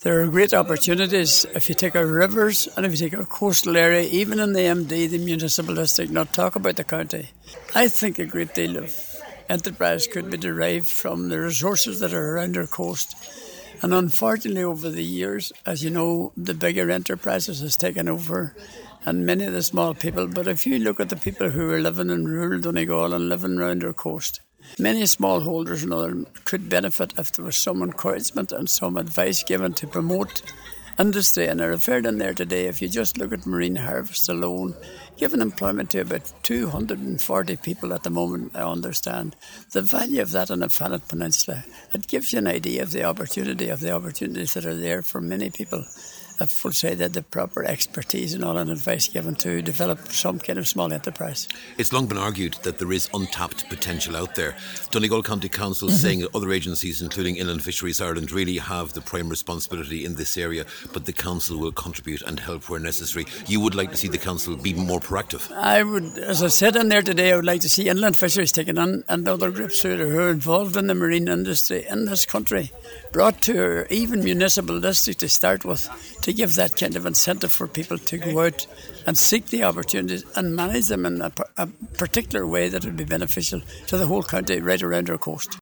There are great opportunities if you take our rivers and if you take our coastal area, even in the MD, the municipal district, not talk about the county. I think a great deal of enterprise could be derived from the resources that are around our coast. And unfortunately, over the years, as you know, the bigger enterprises has taken over and many of the small people. But if you look at the people who are living in rural Donegal and living around our coast, many smallholders and others could benefit if there was some encouragement and some advice given to promote industry. And I referred in there today, if you just look at marine harvest alone, giving employment to about 240 people at the moment, I understand. The value of that on the Fannet Peninsula, it gives you an idea of the opportunities that are there for many people. If we'll say that the proper expertise and all and advice given to develop some kind of small enterprise. It's long been argued that there is untapped potential out there. Donegal County Council saying that other agencies, including Inland Fisheries Ireland, really have the prime responsibility in this area, but the council will contribute and help where necessary. You would like to see the council be more proactive? I would, as I said in there today, I would like to see Inland Fisheries taken on and other groups who are involved in the marine industry in this country brought to even municipal district to start with, to give that kind of incentive for people to go out and seek the opportunities and manage them in a particular way that would be beneficial to the whole county right around our coast.